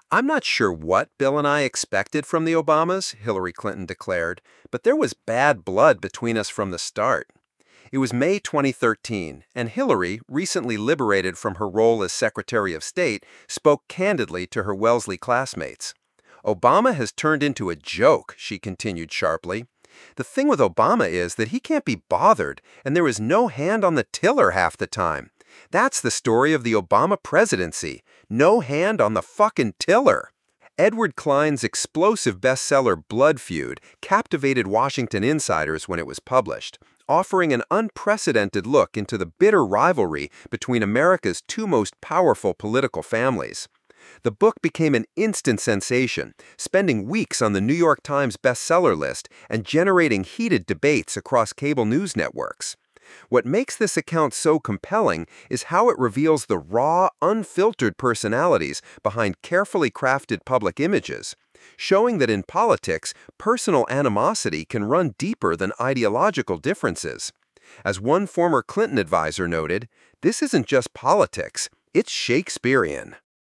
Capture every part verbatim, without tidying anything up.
I'm not sure what Bill and I expected from the Obamas, Hillary Clinton declared, but there was bad blood between us from the start. It was May twenty thirteen, and Hillary, recently liberated from her role as Secretary of State, spoke candidly to her Wellesley classmates. Obama has turned into a joke, she continued sharply. The thing with Obama is that he can't be bothered, and there is no hand on the tiller half the time. That's the story of the Obama presidency. No hand on the fucking tiller. Edward Klein's explosive bestseller Blood Feud captivated Washington insiders when it was published, offering an unprecedented look into the bitter rivalry between America's two most powerful political families. The book became an instant sensation, spending weeks on the New York Times bestseller list and generating heated debates across cable news networks. What makes this account so compelling is how it reveals the raw, unfiltered personalities behind carefully crafted public images, showing that in politics, personal animosity can run deeper than ideological differences. As one former Clinton advisor noted, this isn't just politics, it's Shakespearean.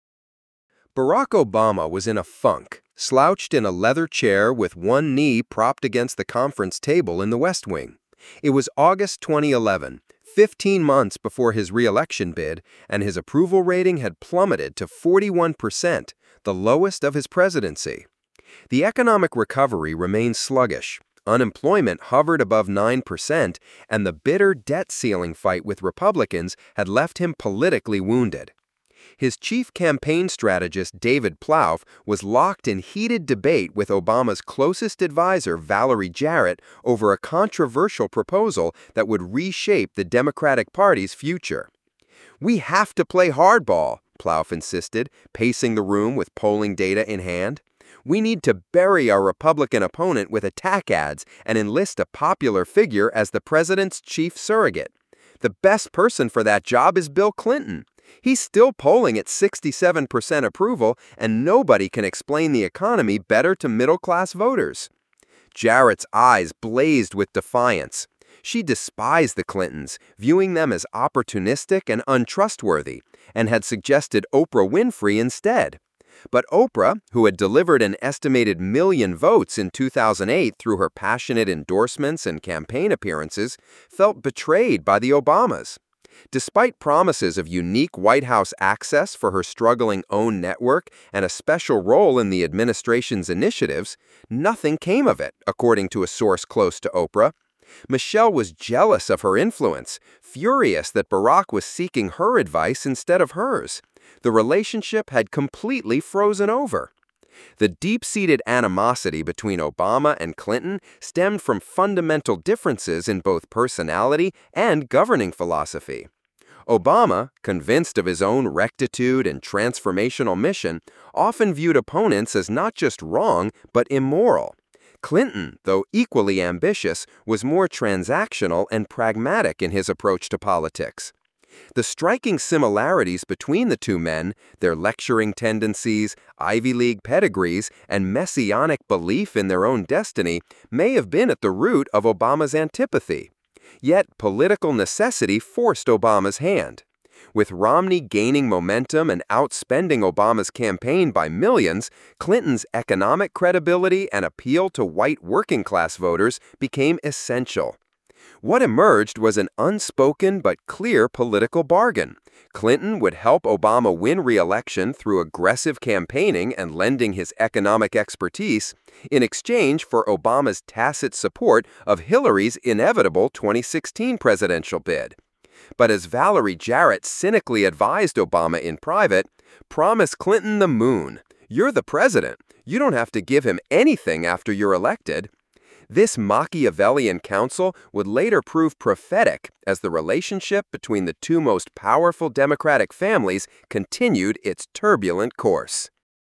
Barack Obama was in a funk, slouched in a leather chair with one knee propped against the conference table in the West Wing. It was August twenty eleven, fifteen months before his re-election bid, and his approval rating had plummeted to forty-one percent, the lowest of his presidency. The economic recovery remained sluggish. Unemployment hovered above nine percent, and the bitter debt ceiling fight with Republicans had left him politically wounded. His chief campaign strategist, David Plouffe, was locked in heated debate with Obama's closest advisor, Valerie Jarrett, over a controversial proposal that would reshape the Democratic Party's future. "We have to play hardball," Plouffe insisted, pacing the room with polling data in hand. "We need to bury our Republican opponent with attack ads and enlist a popular figure as the president's chief surrogate. The best person for that job is Bill Clinton. He's still polling at sixty-seven percent approval, and nobody can explain the economy better to middle-class voters." Jarrett's eyes blazed with defiance. She despised the Clintons, viewing them as opportunistic and untrustworthy, and had suggested Oprah Winfrey instead. But Oprah, who had delivered an estimated million votes in two thousand eight through her passionate endorsements and campaign appearances, felt betrayed by the Obamas. Despite promises of unique White House access for her struggling OWN network and a special role in the administration's initiatives, nothing came of it, according to a source close to Oprah. Michelle was jealous of her influence, furious that Barack was seeking her advice instead of hers. The relationship had completely frozen over. The deep-seated animosity between Obama and Clinton stemmed from fundamental differences in both personality and governing philosophy. Obama, convinced of his own rectitude and transformational mission, often viewed opponents as not just wrong, but immoral. Clinton, though equally ambitious, was more transactional and pragmatic in his approach to politics. The striking similarities between the two men, their lecturing tendencies, Ivy League pedigrees, and messianic belief in their own destiny, may have been at the root of Obama's antipathy. Yet political necessity forced Obama's hand. With Romney gaining momentum and outspending Obama's campaign by millions, Clinton's economic credibility and appeal to white working-class voters became essential. What emerged was an unspoken but clear political bargain. Clinton would help Obama win re-election through aggressive campaigning and lending his economic expertise, in exchange for Obama's tacit support of Hillary's inevitable twenty sixteen presidential bid. But as Valerie Jarrett cynically advised Obama in private, promise Clinton the moon. You're the president. You don't have to give him anything after you're elected. This Machiavellian counsel would later prove prophetic as the relationship between the two most powerful Democratic families continued its turbulent course.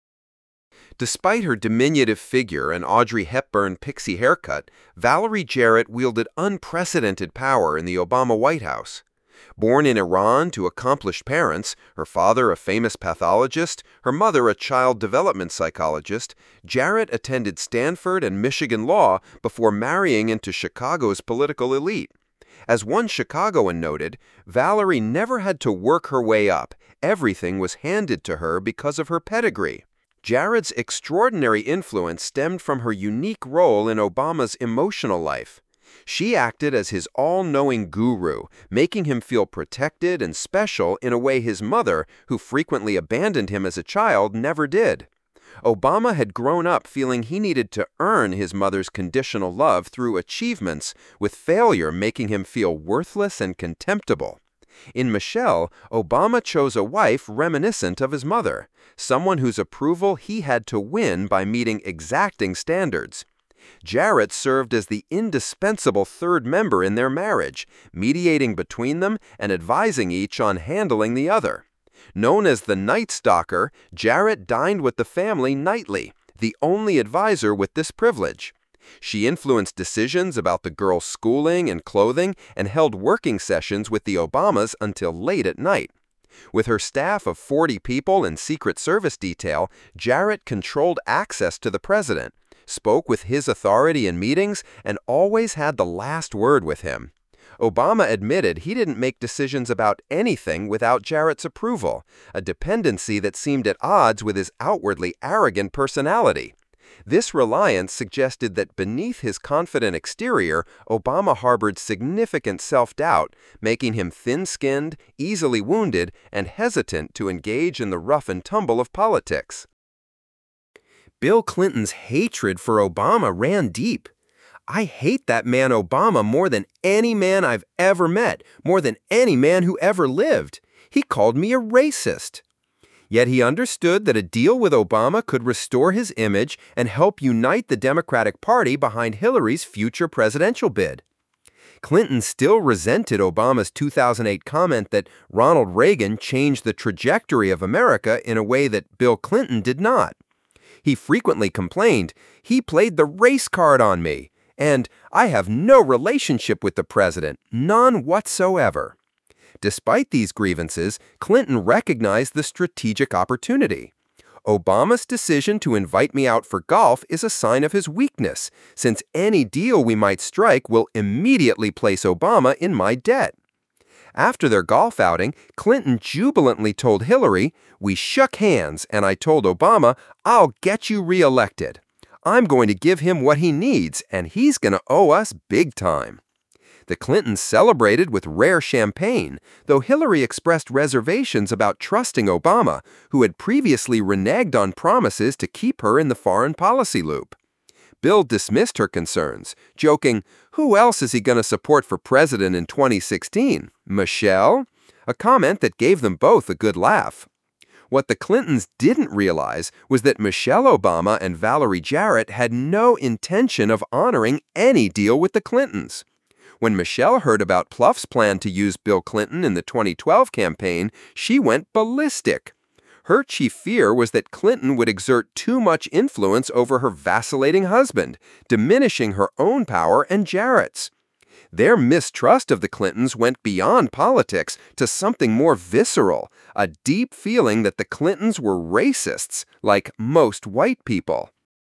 Despite her diminutive figure and Audrey Hepburn pixie haircut, Valerie Jarrett wielded unprecedented power in the Obama White House. Born in Iran to accomplished parents, her father a famous pathologist, her mother a child development psychologist, Jarrett attended Stanford and Michigan law before marrying into Chicago's political elite. As one Chicagoan noted, Valerie never had to work her way up. Everything was handed to her because of her pedigree. Jared's extraordinary influence stemmed from her unique role in Obama's emotional life. She acted as his all-knowing guru, making him feel protected and special in a way his mother, who frequently abandoned him as a child, never did. Obama had grown up feeling he needed to earn his mother's conditional love through achievements, with failure making him feel worthless and contemptible. In Michelle, Obama chose a wife reminiscent of his mother, someone whose approval he had to win by meeting exacting standards. Jared served as the indispensable third member in their marriage, mediating between them and advising each on handling the other. Known as the Night Stalker, Jared dined with the family nightly, the only advisor with this privilege. She influenced decisions about the girls' schooling and clothing and held working sessions with the Obamas until late at night. With her staff of forty people and Secret Service detail, Jared controlled access to the president, spoke with his authority in meetings, and always had the last word with him. Obama admitted he didn't make decisions about anything without Jared's approval, a dependency that seemed at odds with his outwardly arrogant personality. This reliance suggested that beneath his confident exterior, Obama harbored significant self-doubt, making him thin-skinned, easily wounded, and hesitant to engage in the rough and tumble of politics. Bill Clinton's hatred for Obama ran deep. "I hate that man Obama more than any man I've ever met, more than any man who ever lived. He called me a racist." Yet he understood that a deal with Obama could restore his image and help unite the Democratic Party behind Hillary's future presidential bid. Clinton still resented Obama's two thousand eight comment that Ronald Reagan changed the trajectory of America in a way that Bill Clinton did not. He frequently complained, "He played the race card on me," and "I have no relationship with the president, none whatsoever." Despite these grievances, Clinton recognized the strategic opportunity. "Obama's decision to invite me out for golf is a sign of his weakness, since any deal we might strike will immediately place Obama in my debt." After their golf outing, Clinton jubilantly told Hillary, "We shook hands, and I told Obama, I'll get you reelected. I'm going to give him what he needs, and he's going to owe us big time." The Clintons celebrated with rare champagne, though Hillary expressed reservations about trusting Obama, who had previously reneged on promises to keep her in the foreign policy loop. Bill dismissed her concerns, joking, "Who else is he going to support for president in twenty sixteen? Michelle?" A comment that gave them both a good laugh. What the Clintons didn't realize was that Michelle Obama and Valerie Jarrett had no intention of honoring any deal with the Clintons. When Michelle heard about Pluff's plan to use Bill Clinton in the twenty twelve campaign, she went ballistic. Her chief fear was that Clinton would exert too much influence over her vacillating husband, diminishing her own power and Jarrett's. Their mistrust of the Clintons went beyond politics to something more visceral, a deep feeling that the Clintons were racists, like most white people.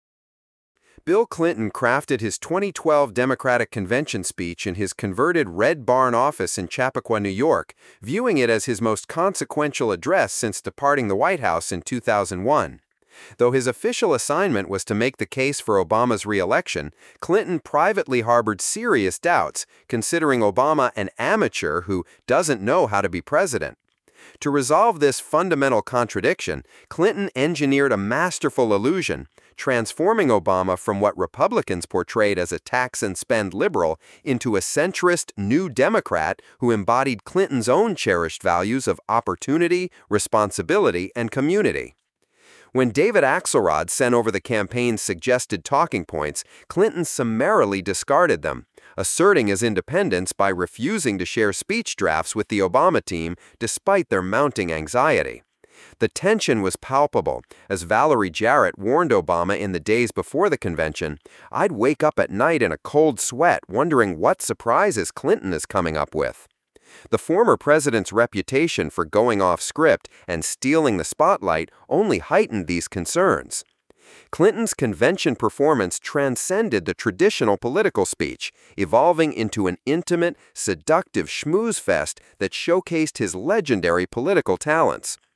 Bill Clinton crafted his twenty twelve Democratic Convention speech in his converted Red Barn office in Chappaqua, New York, viewing it as his most consequential address since departing the White House in two thousand one. Though his official assignment was to make the case for Obama's re-election, Clinton privately harbored serious doubts, considering Obama an amateur who doesn't know how to be president. To resolve this fundamental contradiction, Clinton engineered a masterful illusion, transforming Obama from what Republicans portrayed as a tax-and-spend liberal into a centrist New Democrat who embodied Clinton's own cherished values of opportunity, responsibility, and community. When David Axelrod sent over the campaign's suggested talking points, Clinton summarily discarded them, asserting his independence by refusing to share speech drafts with the Obama team despite their mounting anxiety. The tension was palpable, as Valerie Jarrett warned Obama in the days before the convention, "I'd wake up at night in a cold sweat wondering what surprises Clinton is coming up with." The former president's reputation for going off script and stealing the spotlight only heightened these concerns. Clinton's convention performance transcended the traditional political speech, evolving into an intimate, seductive schmooze fest that showcased his legendary political talents.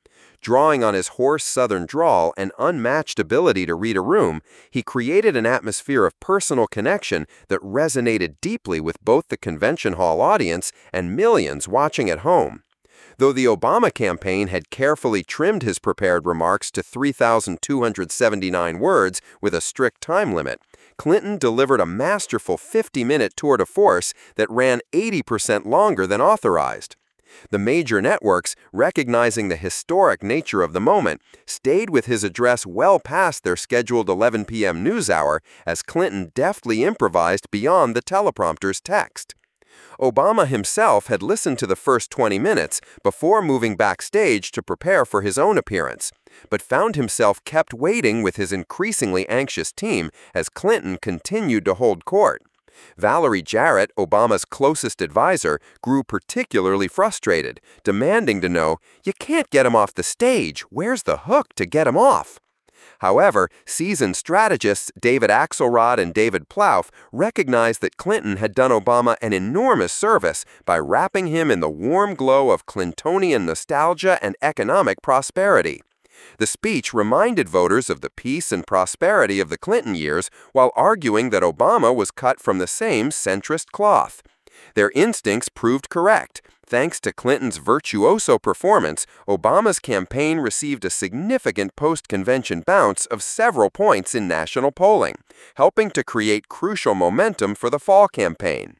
Drawing on his hoarse Southern drawl and unmatched ability to read a room, he created an atmosphere of personal connection that resonated deeply with both the convention hall audience and millions watching at home. Though the Obama campaign had carefully trimmed his prepared remarks to three thousand two hundred seventy-nine words with a strict time limit, Clinton delivered a masterful fifty-minute tour de force that ran eighty percent longer than authorized. The major networks, recognizing the historic nature of the moment, stayed with his address well past their scheduled eleven p m news hour as Clinton deftly improvised beyond the teleprompter's text. Obama himself had listened to the first twenty minutes before moving backstage to prepare for his own appearance, but found himself kept waiting with his increasingly anxious team as Clinton continued to hold court. Valerie Jarrett, Obama's closest advisor, grew particularly frustrated, demanding to know, "You can't get him off the stage. Where's the hook to get him off?" However, seasoned strategists David Axelrod and David Plouffe recognized that Clinton had done Obama an enormous service by wrapping him in the warm glow of Clintonian nostalgia and economic prosperity. The speech reminded voters of the peace and prosperity of the Clinton years while arguing that Obama was cut from the same centrist cloth. Their instincts proved correct. Thanks to Clinton's virtuoso performance, Obama's campaign received a significant post-convention bounce of several points in national polling, helping to create crucial momentum for the fall campaign.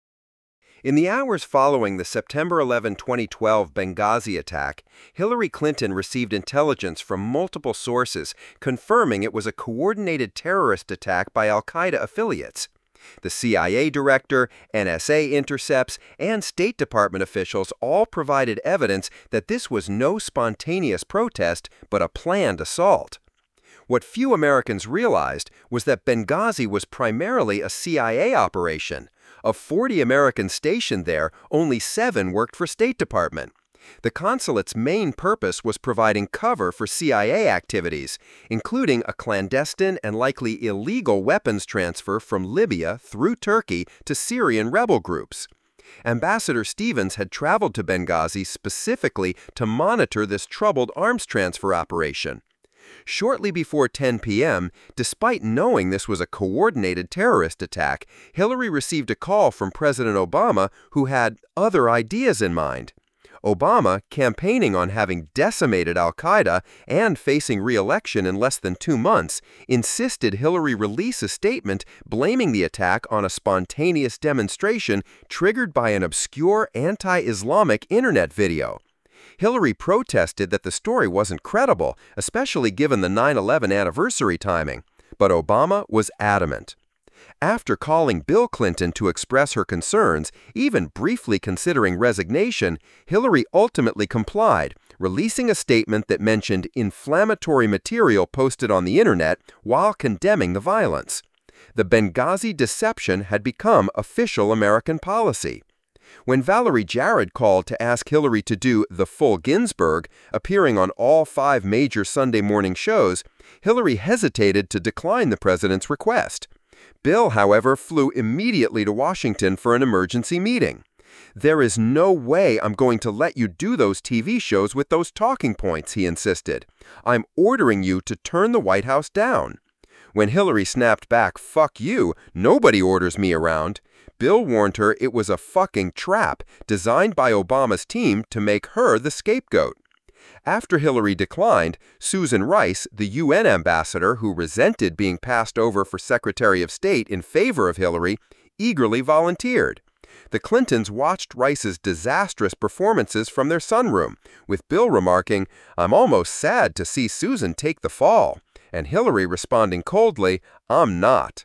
In the hours following the September eleventh, twenty twelve Benghazi attack, Hillary Clinton received intelligence from multiple sources confirming it was a coordinated terrorist attack by al-Qaeda affiliates. The C I A director, N S A intercepts, and State Department officials all provided evidence that this was no spontaneous protest but a planned assault. What few Americans realized was that Benghazi was primarily a C I A operation. Of forty Americans stationed there, only seven worked for State Department. The consulate's main purpose was providing cover for C I A activities, including a clandestine and likely illegal weapons transfer from Libya through Turkey to Syrian rebel groups. Ambassador Stevens had traveled to Benghazi specifically to monitor this troubled arms transfer operation. Shortly before ten p m, despite knowing this was a coordinated terrorist attack, Hillary received a call from President Obama, who had other ideas in mind. Obama, campaigning on having decimated al-Qaeda and facing re-election in less than two months, insisted Hillary release a statement blaming the attack on a spontaneous demonstration triggered by an obscure anti-Islamic internet video. Hillary protested that the story wasn't credible, especially given the nine eleven anniversary timing, but Obama was adamant. After calling Bill Clinton to express her concerns, even briefly considering resignation, Hillary ultimately complied, releasing a statement that mentioned inflammatory material posted on the internet while condemning the violence. The Benghazi deception had become official American policy. When Valerie Jarrett called to ask Hillary to do the full Ginsburg, appearing on all five major Sunday morning shows, Hillary hesitated to decline the president's request. Bill, however, flew immediately to Washington for an emergency meeting. "There is no way I'm going to let you do those T V shows with those talking points," he insisted. "I'm ordering you to turn the White House down." When Hillary snapped back, "Fuck you, nobody orders me around," Bill warned her it was a fucking trap designed by Obama's team to make her the scapegoat. After Hillary declined, Susan Rice, the U N ambassador who resented being passed over for Secretary of State in favor of Hillary, eagerly volunteered. The Clintons watched Rice's disastrous performances from their sunroom, with Bill remarking, "I'm almost sad to see Susan take the fall," and Hillary responding coldly, "I'm not."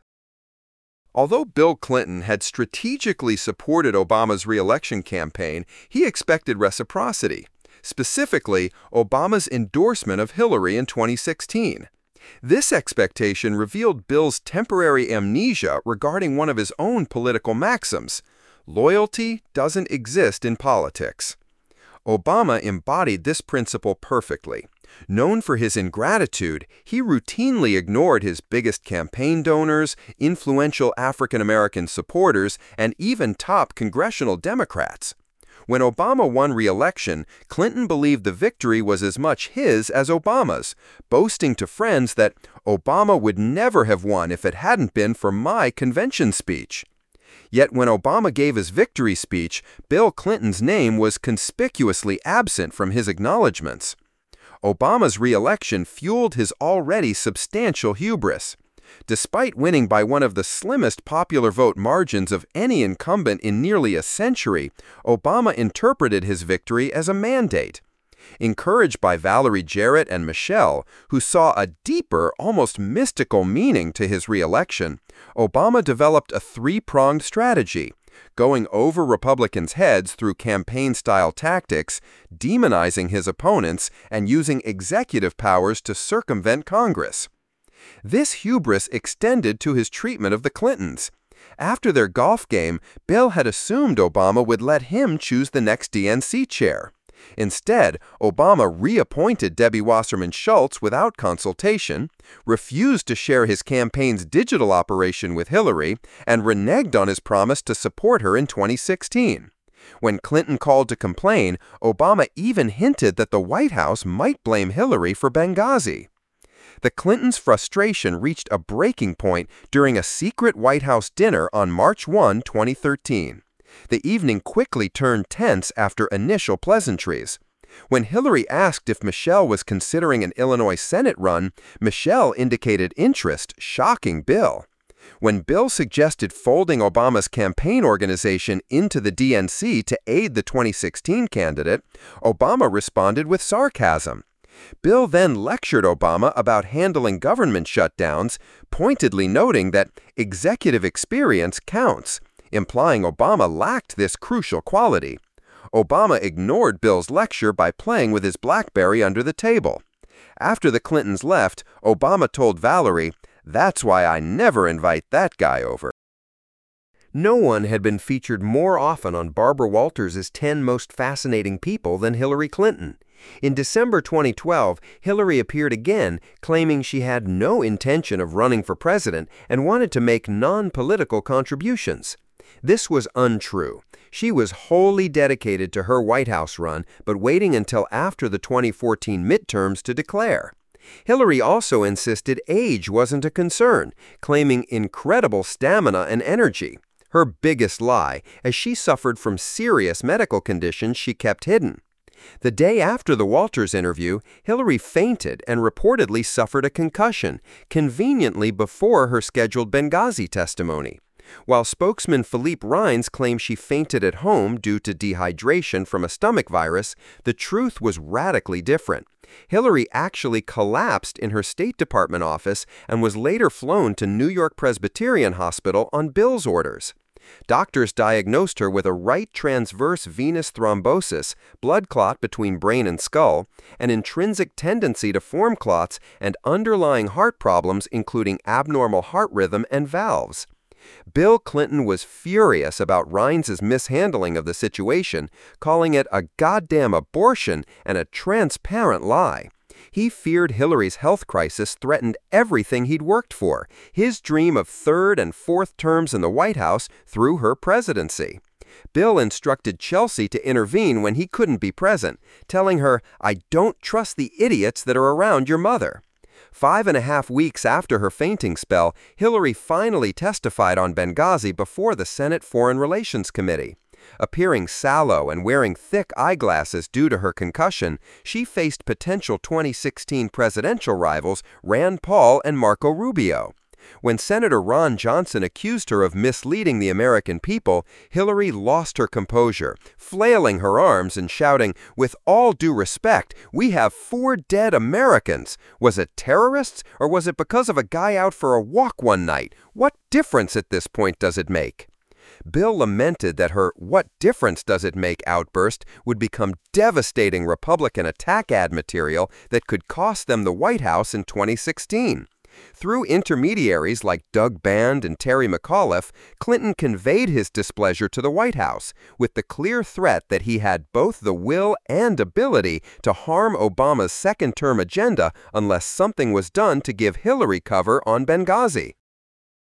Although Bill Clinton had strategically supported Obama's re-election campaign, he expected reciprocity. Specifically, Obama's endorsement of Hillary in twenty sixteen. This expectation revealed Bill's temporary amnesia regarding one of his own political maxims: loyalty doesn't exist in politics. Obama embodied this principle perfectly. Known for his ingratitude, he routinely ignored his biggest campaign donors, influential African-American supporters, and even top congressional Democrats. When Obama won re-election, Clinton believed the victory was as much his as Obama's, boasting to friends that Obama would never have won if it hadn't been for my convention speech. Yet when Obama gave his victory speech, Bill Clinton's name was conspicuously absent from his acknowledgments. Obama's re-election fueled his already substantial hubris. Despite winning by one of the slimmest popular vote margins of any incumbent in nearly a century, Obama interpreted his victory as a mandate. Encouraged by Valerie Jarrett and Michelle, who saw a deeper, almost mystical meaning to his re-election, Obama developed a three-pronged strategy, going over Republicans' heads through campaign-style tactics, demonizing his opponents, and using executive powers to circumvent Congress. This hubris extended to his treatment of the Clintons. After their golf game, Bill had assumed Obama would let him choose the next D N C chair. Instead, Obama reappointed Debbie Wasserman Schultz without consultation, refused to share his campaign's digital operation with Hillary, and reneged on his promise to support her in twenty sixteen. When Clinton called to complain, Obama even hinted that the White House might blame Hillary for Benghazi. The Clintons' frustration reached a breaking point during a secret White House dinner on March first, twenty thirteen. The evening quickly turned tense after initial pleasantries. When Hillary asked if Michelle was considering an Illinois Senate run, Michelle indicated interest, shocking Bill. When Bill suggested folding Obama's campaign organization into the D N C to aid the twenty sixteen candidate, Obama responded with sarcasm. Bill then lectured Obama about handling government shutdowns, pointedly noting that executive experience counts, implying Obama lacked this crucial quality. Obama ignored Bill's lecture by playing with his BlackBerry under the table. After the Clintons left, Obama told Valerie, "That's why I never invite that guy over." No one had been featured more often on Barbara Walters' ten Most Fascinating People than Hillary Clinton. In December twenty twelve, Hillary appeared again, claiming she had no intention of running for president and wanted to make non-political contributions. This was untrue. She was wholly dedicated to her White House run, but waiting until after the twenty fourteen midterms to declare. Hillary also insisted age wasn't a concern, claiming incredible stamina and energy. Her biggest lie, as she suffered from serious medical conditions she kept hidden. The day after the Walters interview, Hillary fainted and reportedly suffered a concussion, conveniently before her scheduled Benghazi testimony. While spokesman Philippe Rines claimed she fainted at home due to dehydration from a stomach virus, the truth was radically different. Hillary actually collapsed in her State Department office and was later flown to New York Presbyterian Hospital on Bill's orders. Doctors diagnosed her with a right transverse venous thrombosis, blood clot between brain and skull, an intrinsic tendency to form clots, and underlying heart problems including abnormal heart rhythm and valves. Bill Clinton was furious about Rines' mishandling of the situation, calling it a goddamn abortion and a transparent lie. He feared Hillary's health crisis threatened everything he'd worked for, his dream of third and fourth terms in the White House through her presidency. Bill instructed Chelsea to intervene when he couldn't be present, telling her, "I don't trust the idiots that are around your mother." Five and a half weeks after her fainting spell, Hillary finally testified on Benghazi before the Senate Foreign Relations Committee. Appearing sallow and wearing thick eyeglasses due to her concussion, she faced potential twenty sixteen presidential rivals Rand Paul and Marco Rubio. When Senator Ron Johnson accused her of misleading the American people, Hillary lost her composure, flailing her arms and shouting, "With all due respect, we have four dead Americans. Was it terrorists, or was it because of a guy out for a walk one night? What difference at this point does it make?" Bill lamented that her "what difference does it make" outburst would become devastating Republican attack ad material that could cost them the White House in twenty sixteen. Through intermediaries like Doug Band and Terry McAuliffe, Clinton conveyed his displeasure to the White House, with the clear threat that he had both the will and ability to harm Obama's second-term agenda unless something was done to give Hillary cover on Benghazi.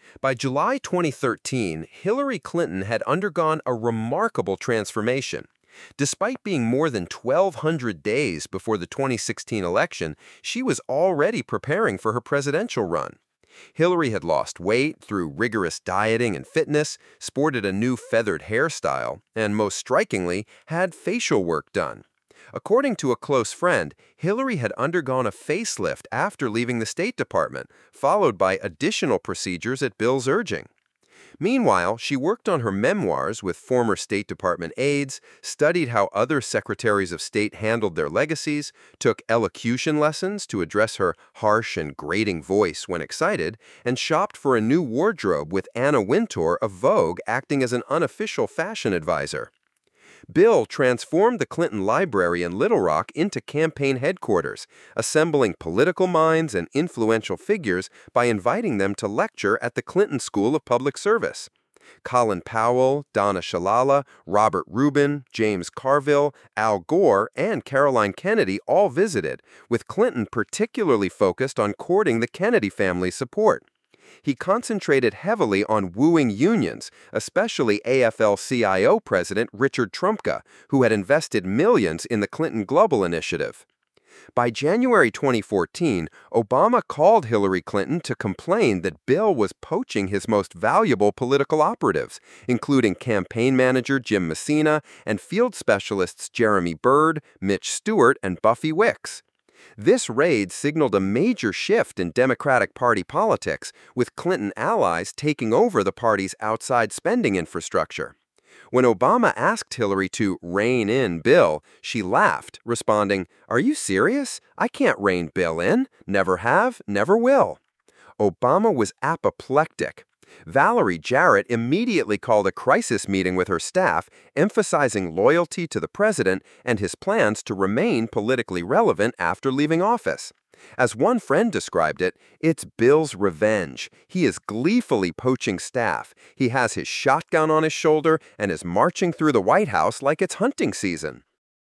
By July twenty thirteen, Hillary Clinton had undergone a remarkable transformation. Despite being more than twelve hundred days before the twenty sixteen election, she was already preparing for her presidential run. Hillary had lost weight through rigorous dieting and fitness, sported a new feathered hairstyle, and most strikingly, had facial work done. According to a close friend, Hillary had undergone a facelift after leaving the State Department, followed by additional procedures at Bill's urging. Meanwhile, she worked on her memoirs with former State Department aides, studied how other secretaries of state handled their legacies, took elocution lessons to address her harsh and grating voice when excited, and shopped for a new wardrobe with Anna Wintour of Vogue acting as an unofficial fashion advisor. Bill transformed the Clinton Library in Little Rock into campaign headquarters, assembling political minds and influential figures by inviting them to lecture at the Clinton School of Public Service. Colin Powell, Donna Shalala, Robert Rubin, James Carville, Al Gore, and Caroline Kennedy all visited, with Clinton particularly focused on courting the Kennedy family's support. He concentrated heavily on wooing unions, especially A F L C I O President Richard Trumka, who had invested millions in the Clinton Global Initiative. By January twenty fourteen, Obama called Hillary Clinton to complain that Bill was poaching his most valuable political operatives, including campaign manager Jim Messina and field specialists Jeremy Byrd, Mitch Stewart, and Buffy Wicks. This raid signaled a major shift in Democratic Party politics, with Clinton allies taking over the party's outside spending infrastructure. When Obama asked Hillary to rein in Bill, she laughed, responding, "Are you serious? I can't rein Bill in. Never have, never will." Obama was apoplectic. Valerie Jarrett immediately called a crisis meeting with her staff, emphasizing loyalty to the president and his plans to remain politically relevant after leaving office. As one friend described it, it's Bill's revenge. He is gleefully poaching staff. He has his shotgun on his shoulder and is marching through the White House like it's hunting season.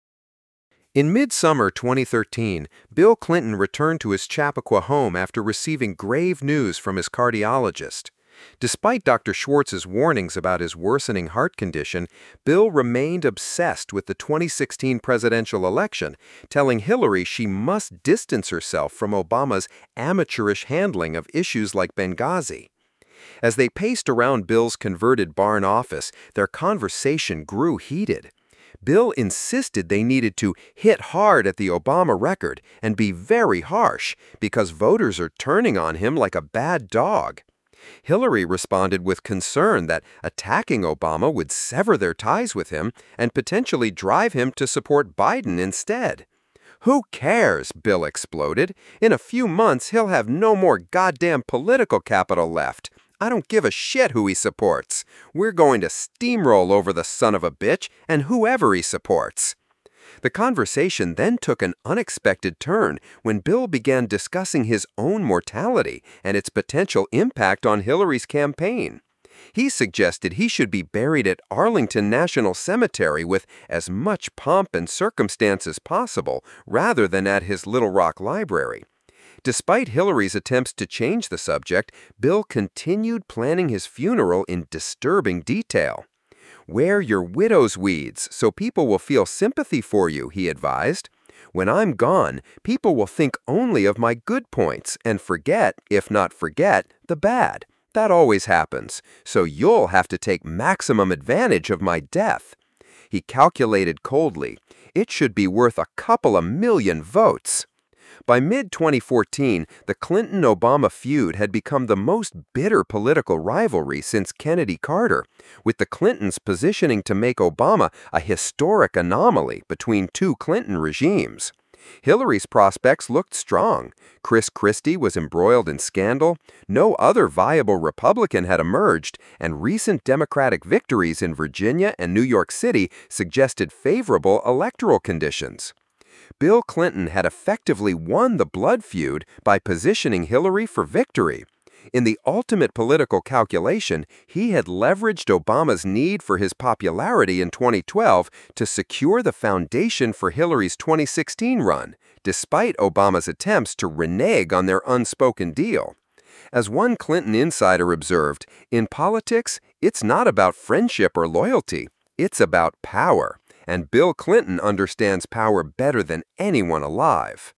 In midsummer twenty thirteen, Bill Clinton returned to his Chappaqua home after receiving grave news from his cardiologist. Despite Doctor Schwartz's warnings about his worsening heart condition, Bill remained obsessed with the twenty sixteen presidential election, telling Hillary she must distance herself from Obama's amateurish handling of issues like Benghazi. As they paced around Bill's converted barn office, their conversation grew heated. Bill insisted they needed to hit hard at the Obama record and be very harsh because voters are turning on him like a bad dog. Hillary responded with concern that attacking Obama would sever their ties with him and potentially drive him to support Biden instead. "Who cares?" Bill exploded. "In a few months, he'll have no more goddamn political capital left. I don't give a shit who he supports. We're going to steamroll over the son of a bitch and whoever he supports." The conversation then took an unexpected turn when Bill began discussing his own mortality and its potential impact on Hillary's campaign. He suggested he should be buried at Arlington National Cemetery with as much pomp and circumstance as possible, rather than at his Little Rock library. Despite Hillary's attempts to change the subject, Bill continued planning his funeral in disturbing detail. "Wear your widow's weeds so people will feel sympathy for you," he advised. "When I'm gone, people will think only of my good points and forget, if not forget, the bad. That always happens, so you'll have to take maximum advantage of my death." He calculated coldly. It should be worth a couple of million votes. By mid twenty fourteen, the Clinton-Obama feud had become the most bitter political rivalry since Kennedy-Carter, with the Clintons positioning to make Obama a historic anomaly between two Clinton regimes. Hillary's prospects looked strong. Chris Christie was embroiled in scandal, no other viable Republican had emerged, and recent Democratic victories in Virginia and New York City suggested favorable electoral conditions. Bill Clinton had effectively won the blood feud by positioning Hillary for victory. In the ultimate political calculation, he had leveraged Obama's need for his popularity in twenty twelve to secure the foundation for Hillary's twenty sixteen run, despite Obama's attempts to renege on their unspoken deal. As one Clinton insider observed, in politics, it's not about friendship or loyalty, it's about power. And Bill Clinton understands power better than anyone alive.